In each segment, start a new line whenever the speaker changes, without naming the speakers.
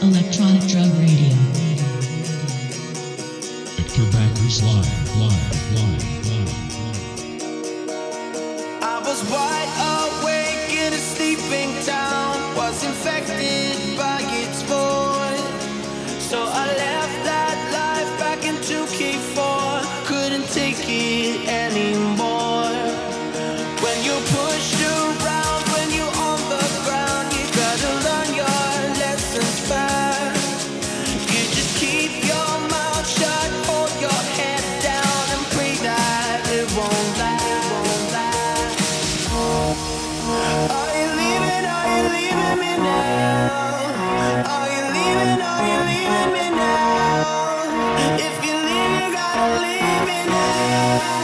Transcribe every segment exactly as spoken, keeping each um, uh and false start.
Electronic Drug Radio.
Victor Backers live, live, live, live,
live. I was wide awake in a sleeping town, was infected by its voice. So I left that life back into K four, couldn't take it anymore. When you pushed around, when you on the ground, you gotta learn your lessons fast. You just keep your mouth shut, hold your head down, and pray that it won't last, won't last. Are you leaving, are you leaving me now? Are you leaving, are you leaving me now? If you leave, you gotta leave me now.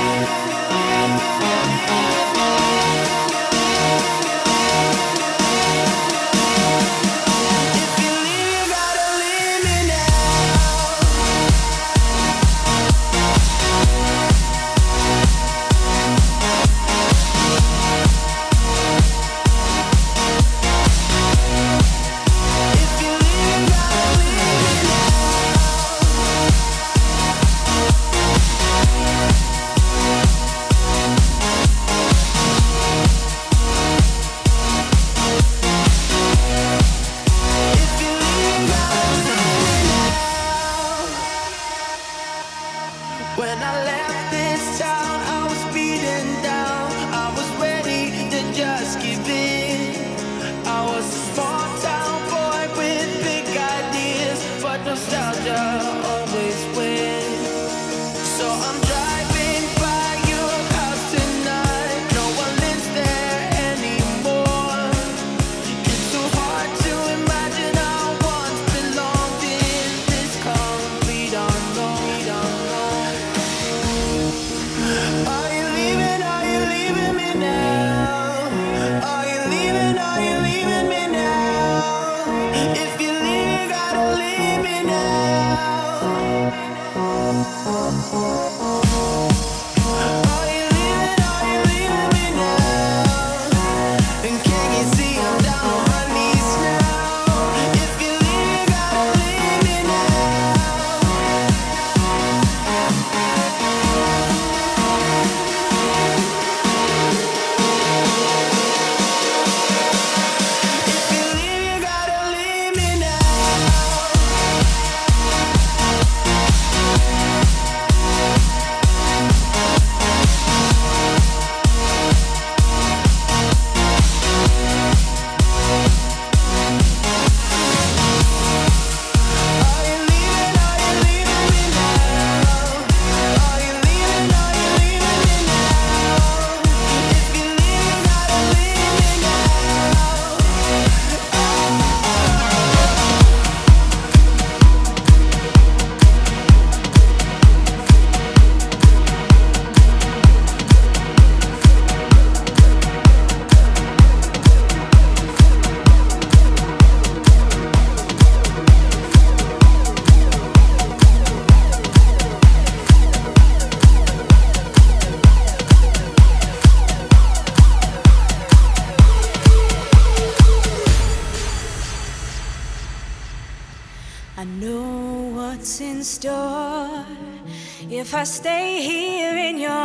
If I stay here in your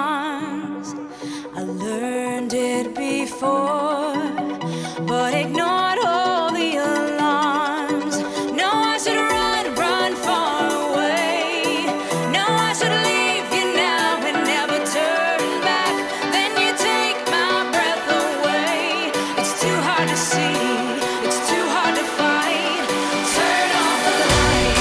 arms, I learned it before, but ignored all the alarms. No, I should run, run far away. No, I should leave you now and never turn back. Then you take my breath away. It's too hard to see, it's too hard to fight. Turn off the light.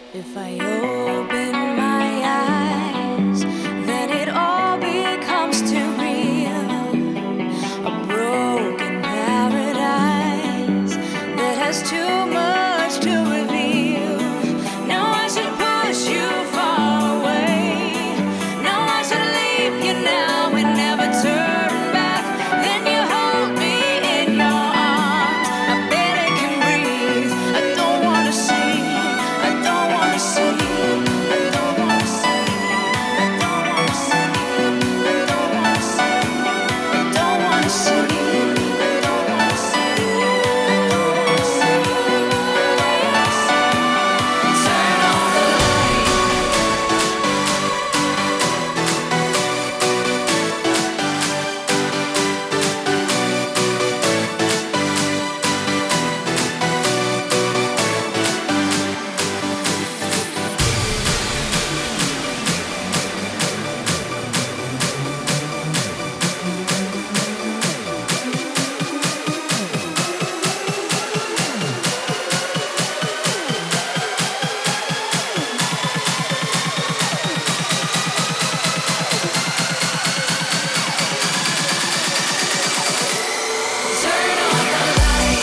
If I open my eyes, then it all becomes too real. A broken paradise that has too much to reveal. Now I should push you far away. Now I should leave you now and never turn back. Then you hold me in your arms. I barely can breathe. I don't wanna see. I don't wanna see. I don't wanna see. I don't wanna see. I don't wanna see. I don't wanna see. I don't wanna see. I don't wanna see. I don't wanna see. Turn on the light. Turn on the light.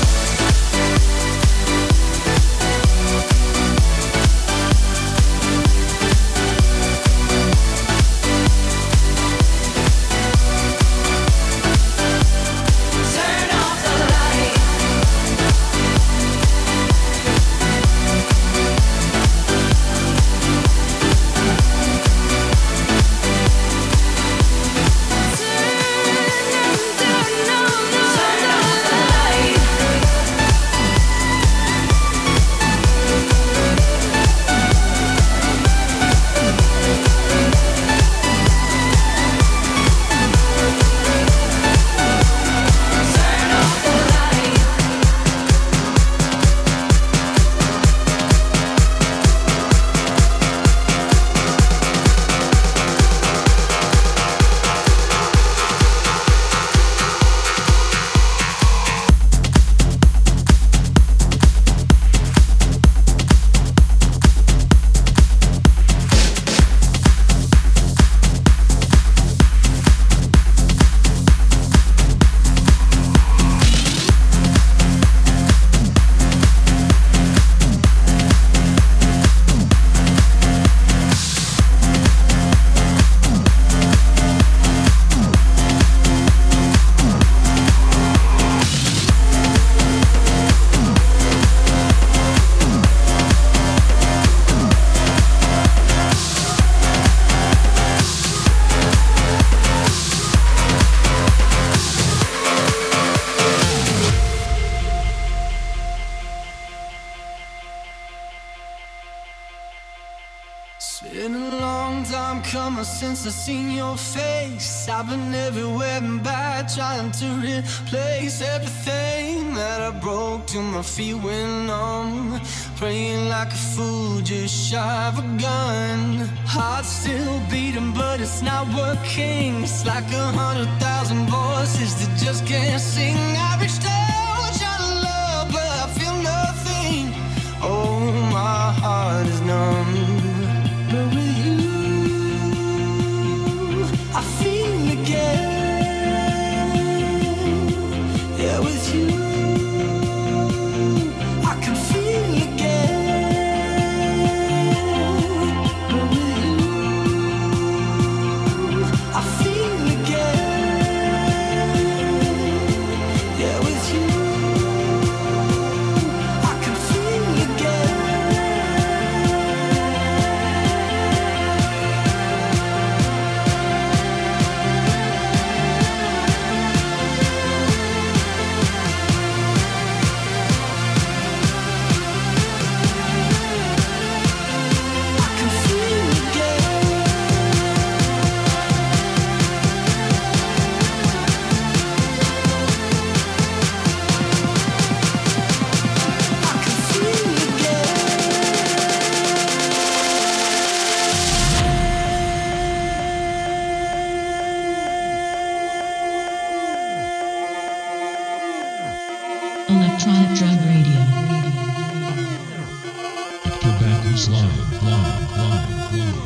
Turn off the light. Turn on the light. Turn off the light.
It's been a long time coming since I seen your face. I've been everywhere and back, trying to replace everything that I broke till my feet went numb. Praying like a fool, just shy of a gun. Heart still beating, but it's not working. It's like a hundred thousand voices that just can't sing. I reached out, trying to love, but I feel nothing. Oh, my heart is numb. But with you, I feel again. Yeah, with you, I can feel again. But with you, I feel again. Yeah, with you.
Who's live, live, live, live.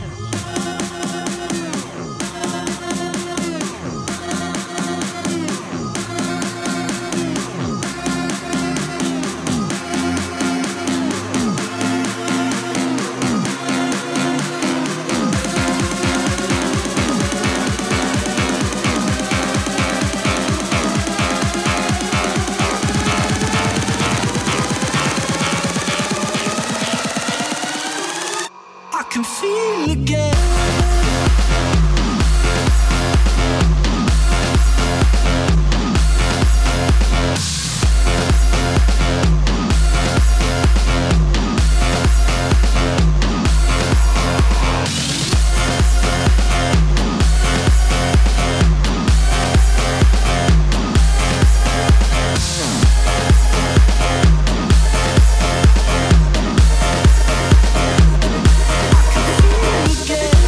Can feel again. Again.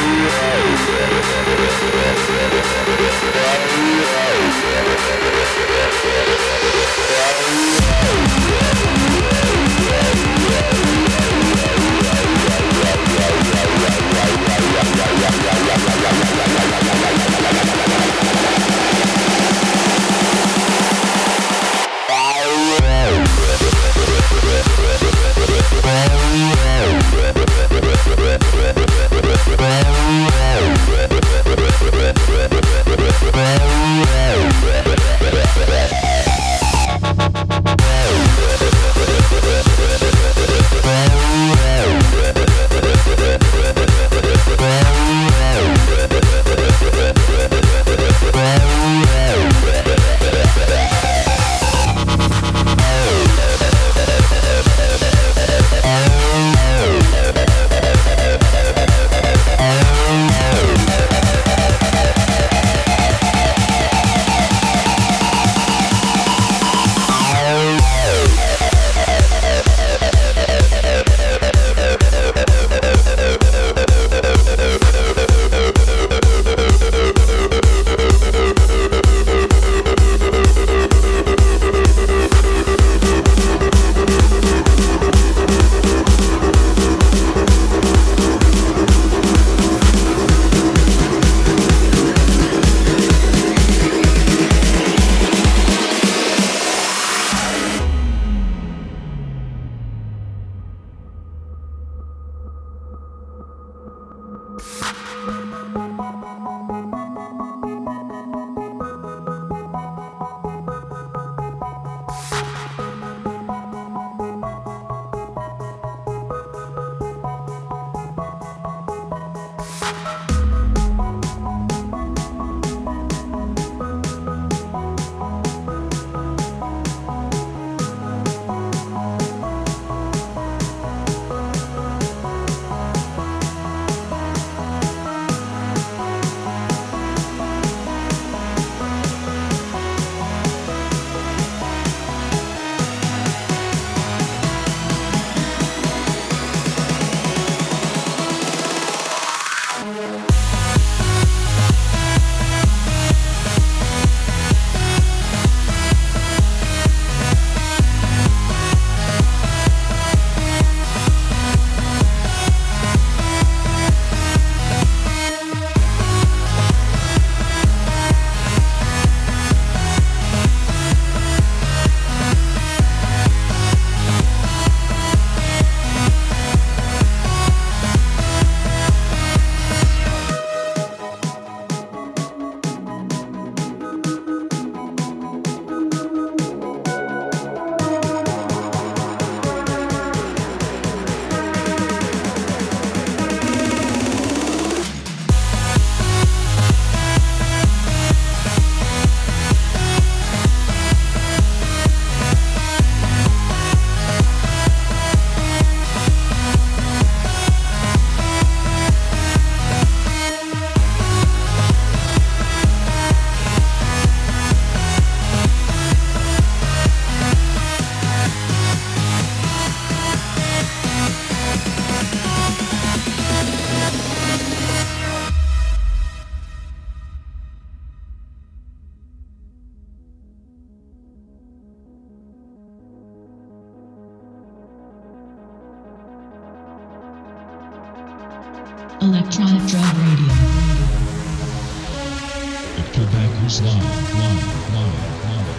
Electronic Drug Radio. Victor Backers live, live, live, live.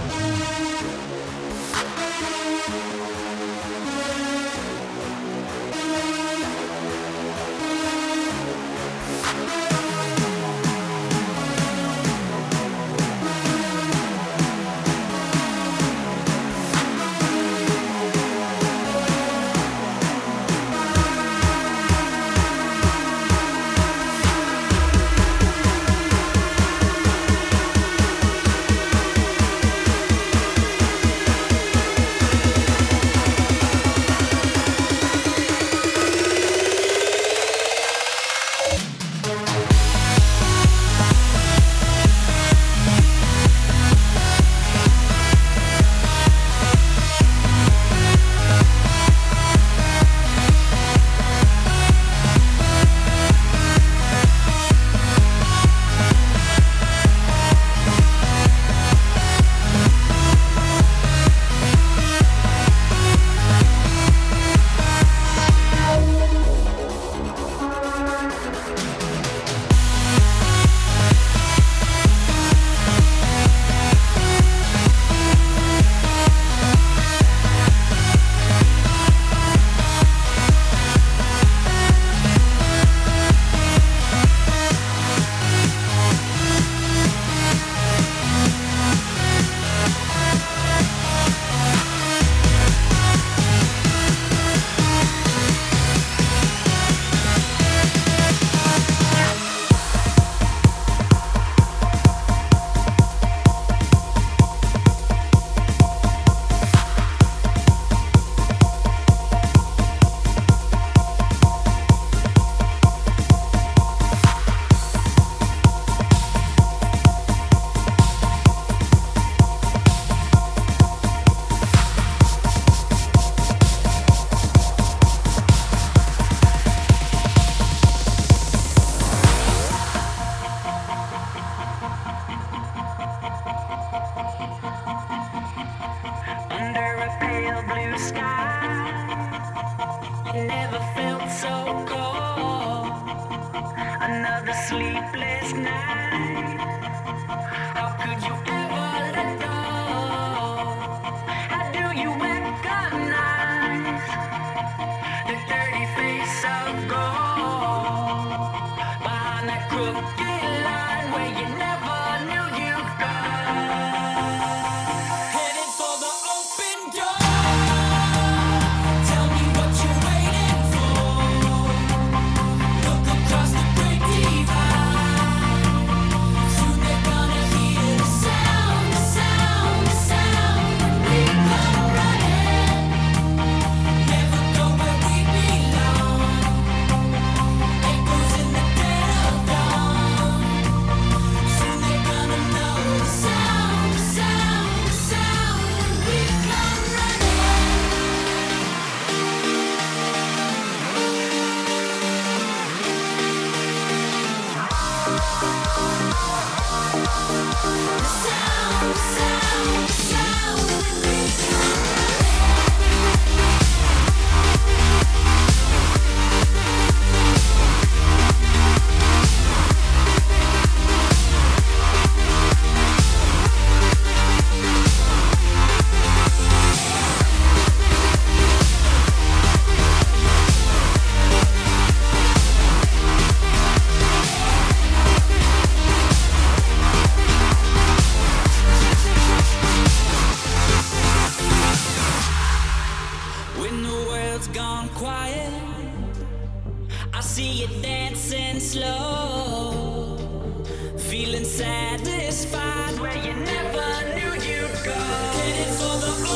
Feeling satisfied where you never knew you'd go. Headed for the